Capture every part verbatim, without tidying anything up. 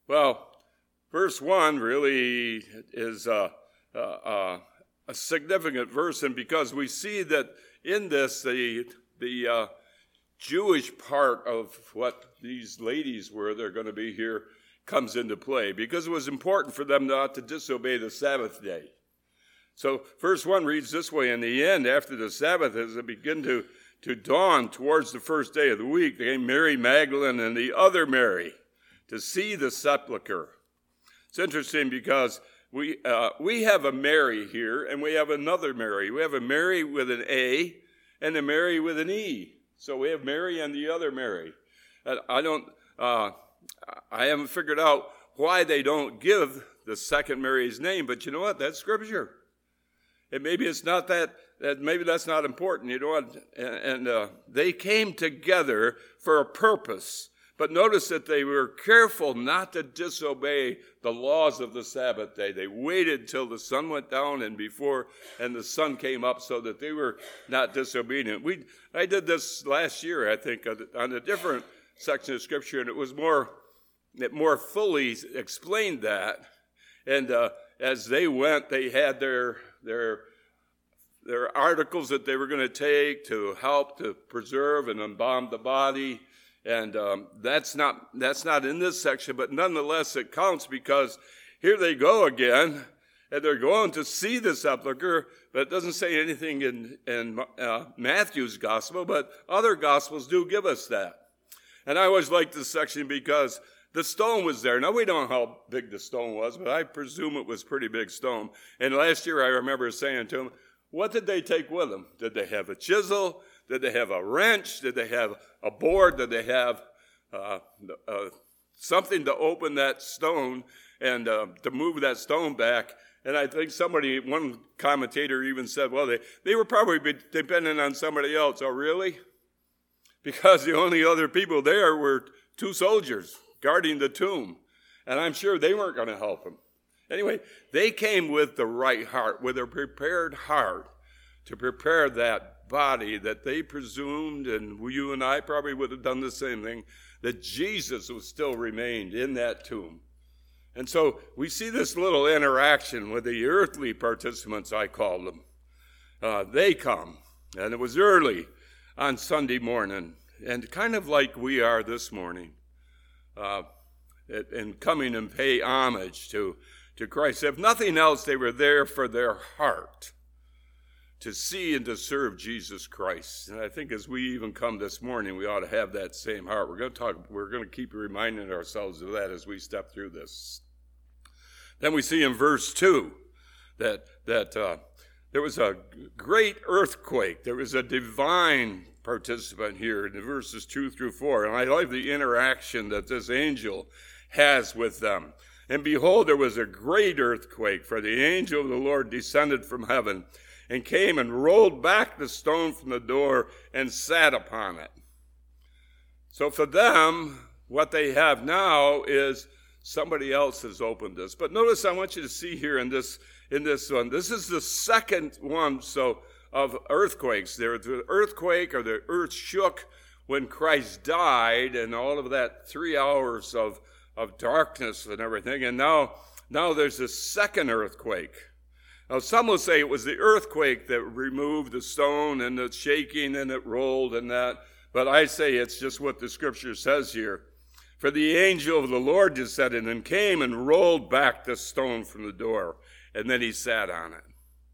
Well, verse one really is a, a, a, a significant verse, and because we see that in this, the, the uh, Jewish part of what these ladies were, they're going to be here, comes into play, because it was important for them not to disobey the Sabbath day. So verse one reads this way: in the end, after the Sabbath, as it began to, to dawn towards the first day of the week, they came Mary Magdalene and the other Mary to see the sepulchre. It's interesting because we uh, we have a Mary here, and we have another Mary. We have a Mary with an A and a Mary with an E. So we have Mary and the other Mary. And I don't, uh, I haven't figured out why they don't give the second Mary's name, but you know what? That's Scripture. And maybe it's not that, that maybe that's not important, you know what? And, and uh, they came together for a purpose. But notice that they were careful not to disobey the laws of the Sabbath day. They waited till the sun went down and before, and the sun came up, so that they were not disobedient. We, I did this last year, I think, on a different section of Scripture, and it was more, it more fully explained that. And uh, as they went, they had their their their articles that they were going to take to help to preserve and embalm the body. And um, that's not that's not in this section, but nonetheless it counts, because here they go again, and they're going to see the sepulchre, but it doesn't say anything in, in uh, Matthew's gospel, but other gospels do give us that. And I always like this section because the stone was there. Now, we don't know how big the stone was, but I presume it was a pretty big stone. And last year I remember saying to them, what did they take with them? Did they have a chisel? Did they have a wrench? Did they have a board? Did they have uh, uh, something to open that stone and uh, to move that stone back? And I think somebody, one commentator even said, well, they, they were probably dependent on somebody else. Oh, really? Because the only other people there were two soldiers guarding the tomb. And I'm sure they weren't going to help them. Anyway, they came with the right heart, with a prepared heart to prepare that body that they presumed, and you and I probably would have done the same thing, that Jesus would still remained in that tomb. And so we see this little interaction with the earthly participants, I call them. Uh, they come, and it was early on Sunday morning, and kind of like we are this morning, uh, and coming and pay homage to, to Christ. If nothing else, they were there for their heart, to see and to serve Jesus Christ. And I think as we even come this morning, we ought to have that same heart. We're going to talk, we're going to keep reminding ourselves of that as we step through this. Then we see in verse two that, that uh, there was a great earthquake. There was a divine participant here in verses two through four. And I like the interaction that this angel has with them. And behold, there was a great earthquake, for the angel of the Lord descended from heaven and came and rolled back the stone from the door and sat upon it. So for them, what they have now is somebody else has opened this. But notice, I want you to see here in this in this one, this is the second one so of earthquakes. There was the earthquake, or the earth shook when Christ died, and all of that three hours of, of darkness and everything. And now, now there's a second earthquake. Now, some will say it was the earthquake that removed the stone and the shaking and it rolled and that. But I say it's just what the Scripture says here. For the angel of the Lord descended and came and rolled back the stone from the door, and then he sat on it.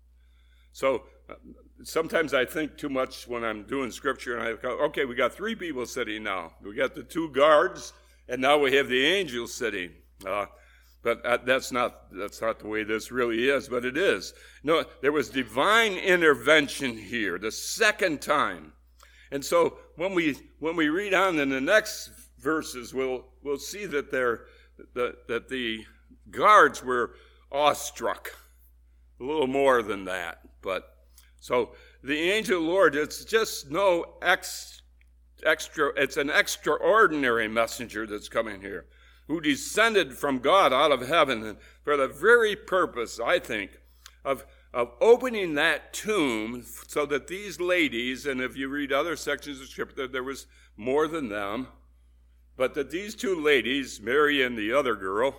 So uh, sometimes I think too much when I'm doing Scripture, and I go, okay, we got three people sitting now. We got the two guards, and now we have the angel sitting. Uh, But uh, that's not that's not the way this really is, but it is. No, there was divine intervention here, the second time. And so when we when we read on in the next verses, we'll we'll see that they're that, that the guards were awestruck. A little more than that. But so the angel of the Lord, it's just no ex, extra, it's an extraordinary messenger that's coming here, who descended from God out of heaven for the very purpose, I think, of, of opening that tomb so that these ladies, and if you read other sections of Scripture, there was more than them, but that these two ladies, Mary and the other girl,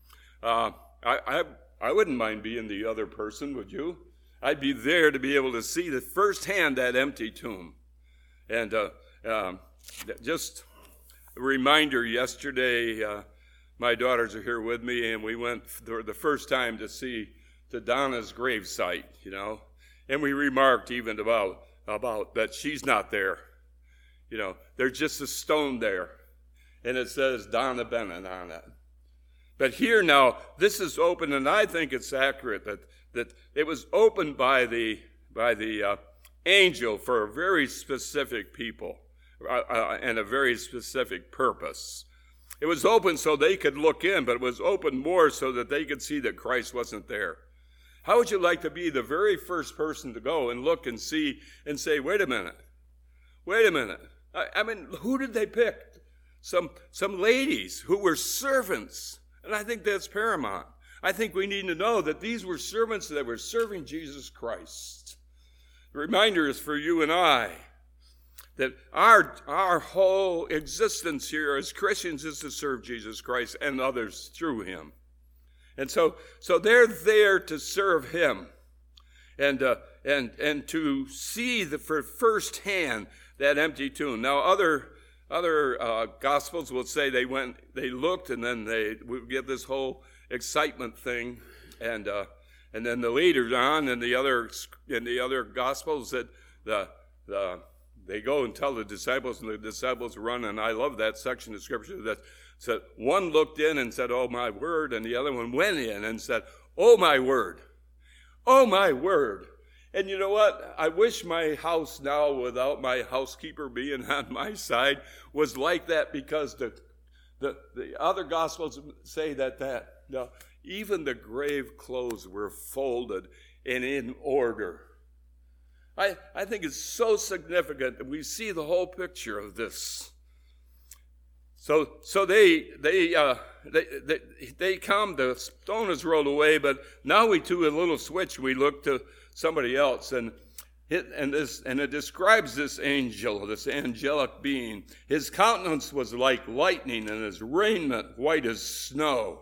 uh, I, I I wouldn't mind being the other person, would you? I'd be there to be able to see the firsthand that empty tomb. And uh, um, just a reminder, yesterday, uh, my daughters are here with me, and we went for the first time to see to Donna's gravesite, you know, and we remarked even about about that she's not there. You know, there's just a stone there, and it says Donna Bennett on it. But here now, this is open, and I think it's accurate that that it was opened by the by the uh, angel for a very specific people uh, uh, and a very specific purpose. It was open so they could look in, but it was open more so that they could see that Christ wasn't there. How would you like to be the very first person to go and look and see and say, wait a minute, wait a minute. I, I mean, who did they pick? Some, some ladies who were servants. And I think that's paramount. I think we need to know that these were servants that were serving Jesus Christ. The reminder is for you and I that our, our whole existence here as Christians is to serve Jesus Christ and others through him. And so, so they're there to serve him and, uh, and, and to see the, for firsthand that empty tomb. Now, other, other uh, gospels will say they went, they looked, and then they would get this whole excitement thing. And, uh, and then the later on in the other, in the other gospels that the, the, they go and tell the disciples, and the disciples run, and I love that section of Scripture that said one looked in and said, oh, my word, and the other one went in and said, oh, my word, oh, my word. And you know what? I wish my house now, without my housekeeper being on my side, was like that, because the the, the other Gospels say that, that no, even the grave clothes were folded and in order. I, I think it's so significant that we see the whole picture of this. So so they they uh, they, they they come. The stone is rolled away, but now we do a little switch. We look to somebody else, and it and this and it describes this angel, this angelic being. His countenance was like lightning, and his raiment white as snow.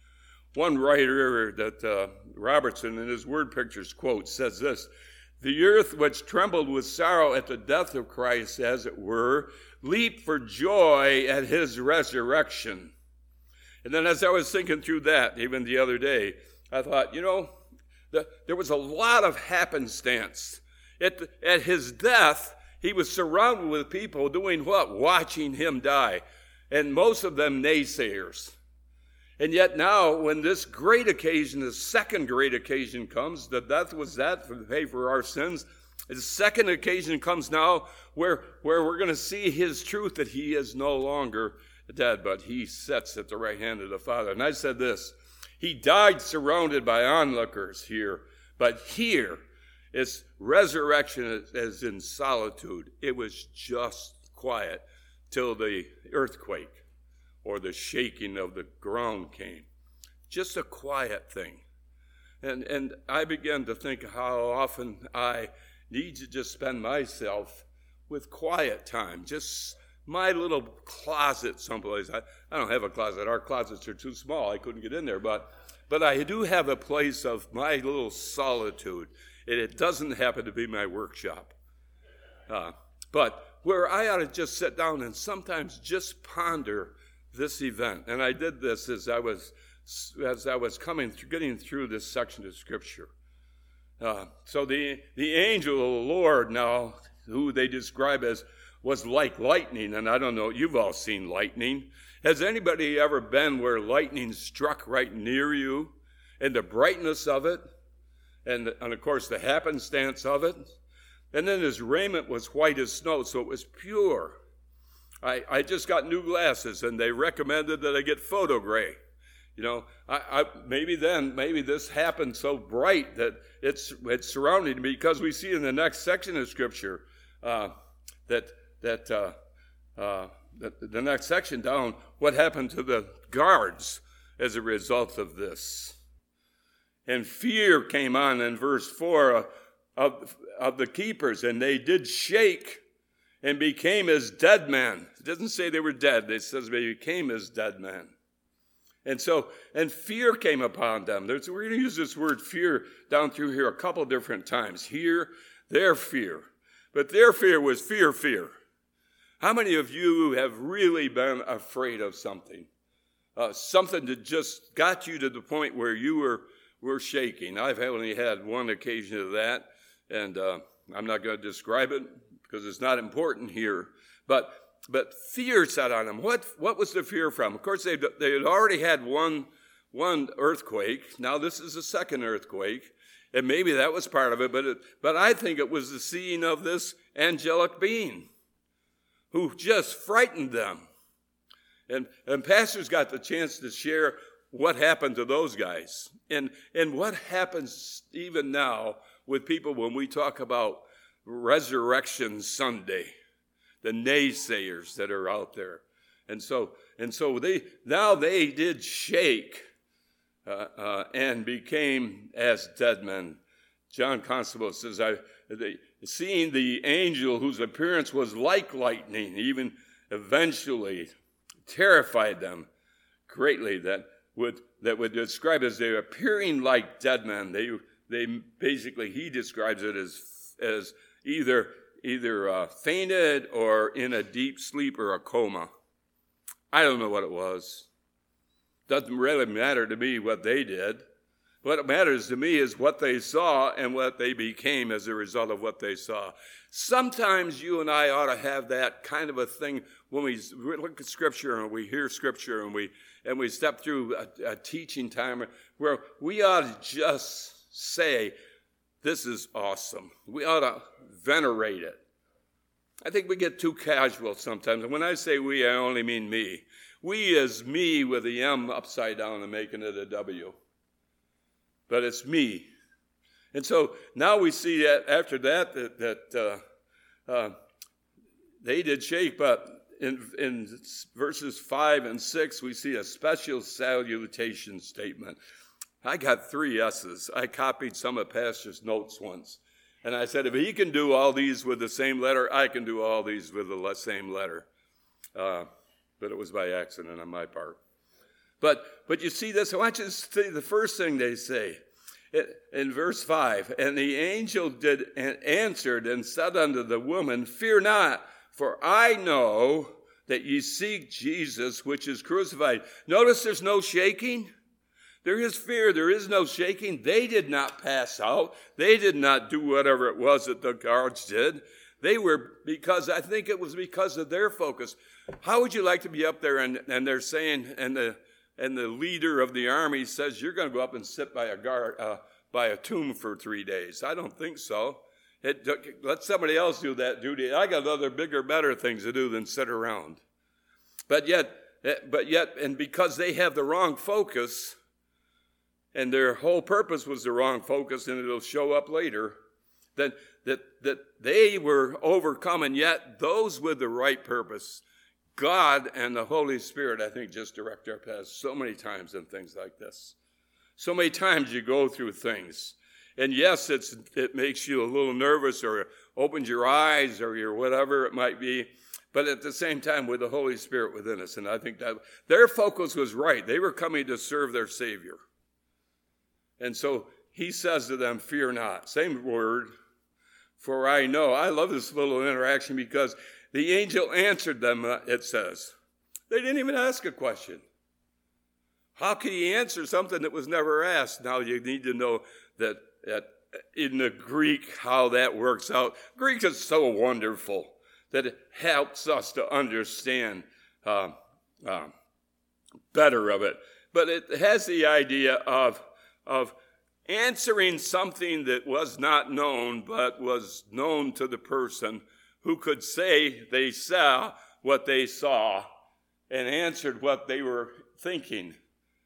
One writer that uh, Robertson in his word pictures quote says this: the earth, which trembled with sorrow at the death of Christ, as it were, leaped for joy at his resurrection. And then as I was thinking through that, even the other day, I thought, you know, the, there was a lot of happenstance. At, the, at his death, he was surrounded with people doing what? Watching him die. And most of them naysayers. And yet now, when this great occasion, the second great occasion comes, the death was that to pay for our sins. The second occasion comes now where, where we're going to see his truth, that he is no longer dead, but he sits at the right hand of the Father. And I said this: he died surrounded by onlookers here, but here is resurrection as in solitude. It was just quiet till the earthquake or the shaking of the ground came. Just a quiet thing. And and I began to think how often I need to just spend myself with quiet time, just my little closet someplace. I, I don't have a closet. Our closets are too small. I couldn't get in there. But but I do have a place of my little solitude. And it doesn't happen to be my workshop. Uh, but where I ought to just sit down and sometimes just ponder this event. And I did this as I was as I was coming through, getting through this section of Scripture. Uh, so the, the angel of the Lord now, who they describe as, was like lightning. And I don't know, you've all seen lightning. Has anybody ever been where lightning struck right near you? And the brightness of it, and, and of course the happenstance of it. And then his raiment was white as snow, so it was pure. I, I just got new glasses, and they recommended that I get photo gray. You know, I, I, maybe then, maybe this happened so bright that it's it's surrounding me, because we see in the next section of Scripture uh, that that uh, uh, the, the next section down, what happened to the guards as a result of this. And fear came on in verse four uh, of, of the keepers, and they did shake, and became as dead men. It doesn't say they were dead. It says they became as dead men. And so, and fear came upon them. There's, we're going to use this word fear down through here a couple different times. Here, their fear. But their fear was fear, fear. How many of you have really been afraid of something? Uh, something that just got you to the point where you were, were shaking. I've only had one occasion of that, and uh, I'm not going to describe it because it's not important here. But But fear set on them. What, what was the fear from? Of course, they, they had already had one, one earthquake. Now this is a second earthquake. And maybe that was part of it. But, it, but I think it was the seeing of this angelic being who just frightened them. And, and pastors got the chance to share what happened to those guys. And, and what happens even now with people when we talk about Resurrection Sunday. The naysayers that are out there. And so, and so they, now they did shake uh, uh, and became as dead men. John Constable says, I, they, seeing the angel whose appearance was like lightning, even eventually terrified them greatly, that would, that would describe as they appearing like dead men. They, they basically, he describes it as, as either either uh, fainted or in a deep sleep or a coma. I don't know what it was. Doesn't really matter to me what they did. What matters to me is what they saw and what they became as a result of what they saw. Sometimes you and I ought to have that kind of a thing when we look at Scripture and we hear Scripture and we and we step through a, a teaching time where we ought to just say, this is awesome. We ought to venerate it. I think we get too casual sometimes. And when I say we, I only mean me. We as me with the M upside down and making it a W. But it's me. And so now we see that after that, that, that uh, uh, they did shake, but in, in verses five and six, we see a special salutation statement. I got three S's. I copied some of Pastor's notes once. And I said, if he can do all these with the same letter, I can do all these with the same letter. Uh, but it was by accident on my part. But but you see this, I want you to see the first thing they say. It, in verse five, and the angel did and answered and said unto the woman, fear not, for I know that ye seek Jesus, which is crucified. Notice there's no shaking. There is fear. There is no shaking. They did not pass out. They did not do whatever it was that the guards did. They were, because I think it was because of their focus. How would you like to be up there and, and they're saying, and the and the leader of the army says, you're going to go up and sit by a guard, uh, by a tomb for three days. I don't think so. It, let somebody else do that duty. I got other bigger, better things to do than sit around. But yet, but yet, and because they have the wrong focus, and their whole purpose was the wrong focus, and it'll show up later, that, that, that they were overcome, and yet those with the right purpose, God and the Holy Spirit, I think, just direct our paths so many times in things like this. So many times you go through things, and yes, it's it makes you a little nervous, or opens your eyes, or your whatever it might be, but at the same time with the Holy Spirit within us, and I think that their focus was right. They were coming to serve their Savior. And so he says to them, fear not. Same word, for I know. I love this little interaction because the angel answered them, it says. They didn't even ask a question. How could he answer something that was never asked? Now you need to know that, that in the Greek, how that works out. Greek is so wonderful that it helps us to understand uh, uh, better of it. But it has the idea of of answering something that was not known, but was known to the person who could say they saw what they saw and answered what they were thinking.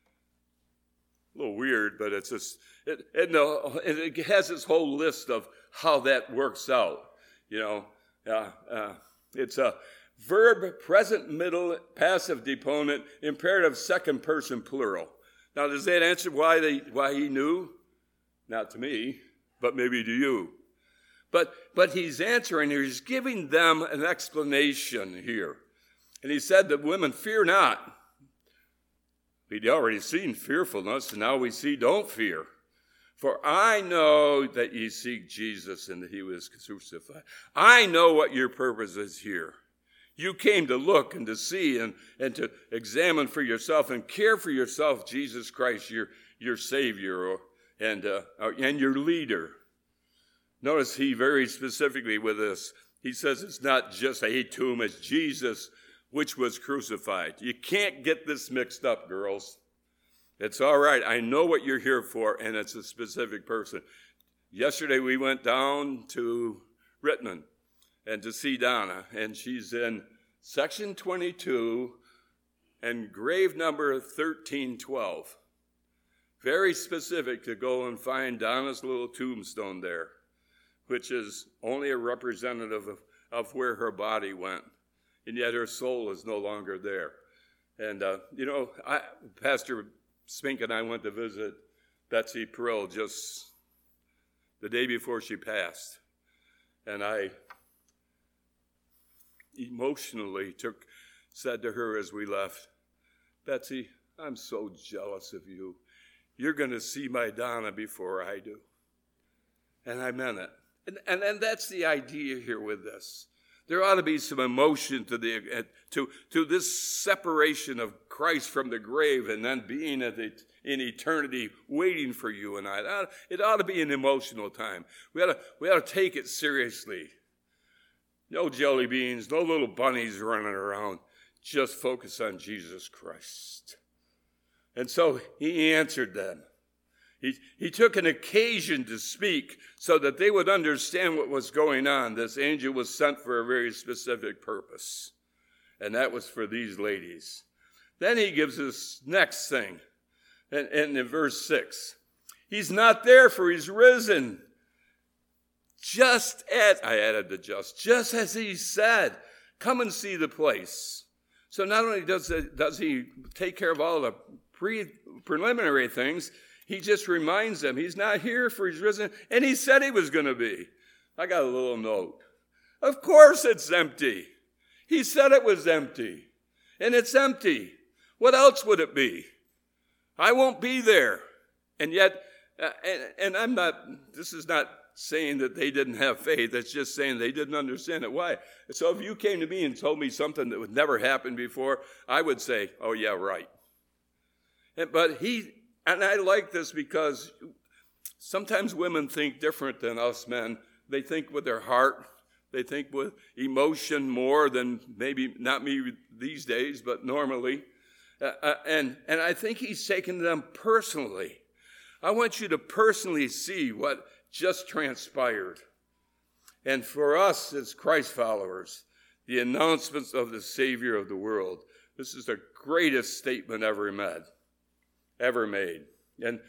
A little weird, but it's just, it, it, no, it has this whole list of how that works out. You know, uh, uh, it's a verb, present, middle, passive, deponent, imperative, second person, plural. Now, does that answer why they why he knew? Not to me, but maybe to you. But, but he's answering here. He's giving them an explanation here. And he said that women, fear not. We'd already seen fearfulness, and now we see don't fear. For I know that ye seek Jesus and that he was crucified. I know what your purpose is here. You came to look and to see and, and to examine for yourself and care for yourself, Jesus Christ, your, your Savior and, uh, and your leader. Notice he very specifically with this, he says it's not just a tomb, it's Jesus which was crucified. You can't get this mixed up, girls. It's all right. I know what you're here for, and it's a specific person. Yesterday we went down to Rittman and to see Donna, and she's in section twenty-two and grave number thirteen twelve. Very specific to go and find Donna's little tombstone there, which is only a representative of, of where her body went, and yet her soul is no longer there. And, uh, you know, I, Pastor Spink and I went to visit Betsy Perill just the day before she passed. And I emotionally took, said to her as we left, Betsy, I'm so jealous of you. You're going to see my Donna before I do. And I meant it. And, and, and that's the idea here with this. There ought to be some emotion to the to to this separation of Christ from the grave and then being at the, in eternity waiting for you and I. It ought, it ought to be an emotional time. We ought to, we ought to take it seriously. No jelly beans, no little bunnies running around. Just focus on Jesus Christ. And so he answered them. He, he took an occasion to speak so that they would understand what was going on. This angel was sent for a very specific purpose, and that was for these ladies. Then he gives us next thing, and, and in verse six, he's not there, for he's risen. Just as, I added the just, just as he said, come and see the place. So not only does, it, does he take care of all the pre, preliminary things, he just reminds them he's not here, for he's risen, and he said he was going to be. I got a little note. Of course it's empty. He said it was empty, and it's empty. What else would it be? I won't be there. And yet, uh, and, and I'm not, this is not saying that they didn't have faith. It's just saying they didn't understand it. Why? So if you came to me and told me something that would never happen before, I would say, oh, yeah, right. And, but he... And I like this because sometimes women think different than us men. They think with their heart. They think with emotion more than maybe, not me these days, but normally. Uh, uh, and, and I think he's taken them personally. I want you to personally see what just transpired. And for us as Christ followers, the announcements of the Savior of the world, this is the greatest statement ever made. ever made. And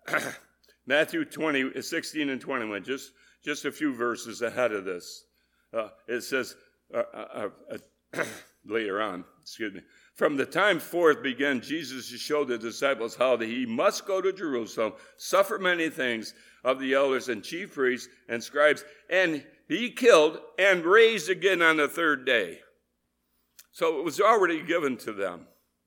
Matthew twenty, sixteen and twenty-one, just, just a few verses ahead of this. Uh, it says, uh, uh, uh, later on, excuse me, from the time forth began Jesus to show the disciples how that he must go to Jerusalem, suffer many things of the elders and chief priests and scribes, and be killed and raised again on the third day. So it was already given to them.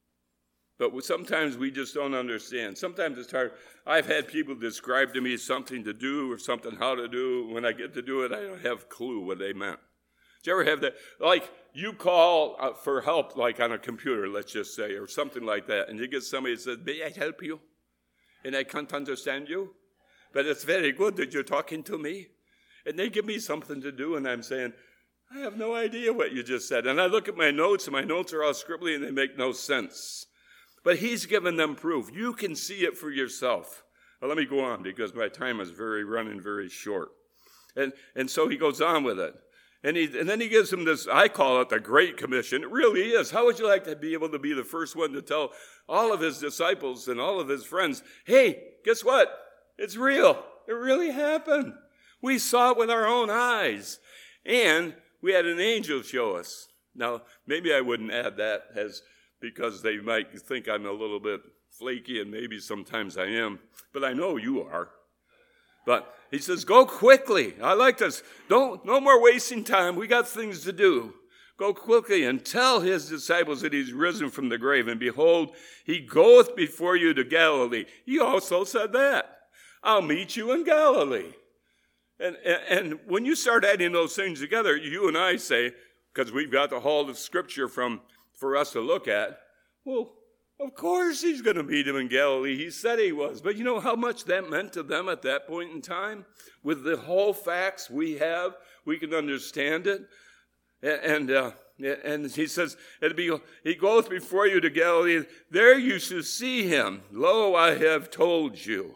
But sometimes we just don't understand. Sometimes it's hard. I've had people describe to me something to do or something how to do. When I get to do it, I don't have a clue what they meant. Did you ever have that? Like you call for help, like on a computer, let's just say, or something like that, and you get somebody that says, may I help you? And I can't understand you. But it's very good that you're talking to me. And they give me something to do, and I'm saying, I have no idea what you just said. And I look at my notes, and my notes are all scribbly, and they make no sense. But he's given them proof. You can see it for yourself. Well, let me go on because my time is very running very short. And and so he goes on with it. And he and then he gives them this, I call it the Great Commission. It really is. How would you like to be able to be the first one to tell all of his disciples and all of his friends, hey, guess what? It's real. It really happened. We saw it with our own eyes. And we had an angel show us. Now, maybe I wouldn't add that as because they might think I'm a little bit flaky, and maybe sometimes I am, but I know you are. But he says, go quickly. I like this. Don't, no more wasting time. We got things to do. Go quickly and tell his disciples that he's risen from the grave. And behold, he goeth before you to Galilee. He also said that. I'll meet you in Galilee. And, and, and when you start adding those things together, you and I say, because we've got the whole of Scripture from for us to look at, well, of course he's going to meet him in Galilee. He said he was. But you know how much that meant to them at that point in time? With the whole facts we have, we can understand it. And uh, and he says, it'll be, he goeth before you to Galilee. There you shall see him. Lo, I have told you.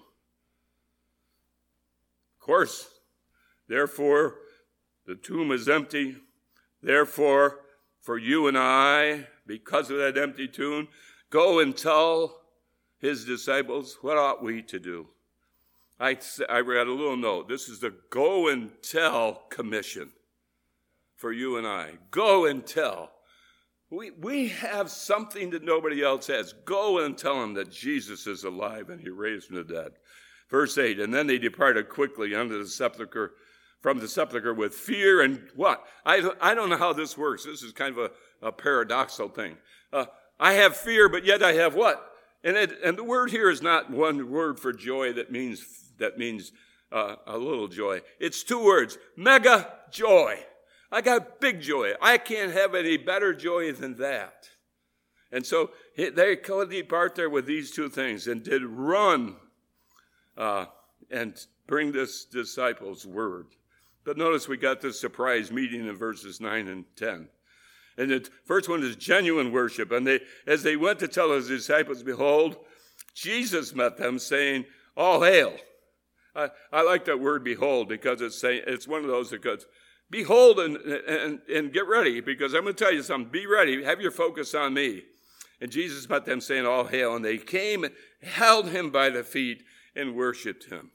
Of course, therefore, the tomb is empty. Therefore, for you and I, because of that empty tomb, go and tell his disciples, what ought we to do? I, I read a little note. This is the go and tell commission for you and I. Go and tell. We, we have something that nobody else has. Go and tell them that Jesus is alive and he raised from the dead. Verse eight, and then they departed quickly unto the sepulchre, from the sepulchre with fear and what? I, I don't know how this works. This is kind of a, a paradoxical thing. Uh, I have fear, but yet I have what? And it, and the word here is not one word for joy that means that means uh, a little joy. It's two words, mega joy. I got big joy. I can't have any better joy than that. And so they could depart there with these two things and did run uh, and bring this disciples word. But notice we got this surprise meeting in verses nine and ten. And the first one is genuine worship. And they, as they went to tell his disciples, behold, Jesus met them, saying, all hail. I, I like that word behold because it's saying it's one of those that goes, behold and, and, and get ready, because I'm going to tell you something. Be ready. Have your focus on me. And Jesus met them, saying, all hail. And they came and held him by the feet and worshiped him.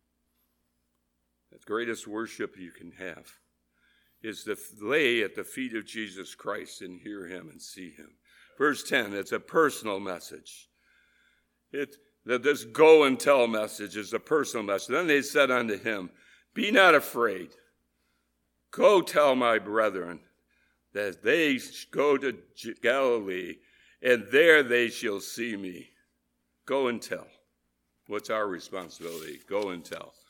The greatest worship you can have is to lay at the feet of Jesus Christ and hear him and see him. Verse ten, it's a personal message. It, that this go and tell message is a personal message. Then they said unto him, be not afraid. Go tell my brethren that they go to Galilee, and there they shall see me. Go and tell. What's our responsibility? Go and tell.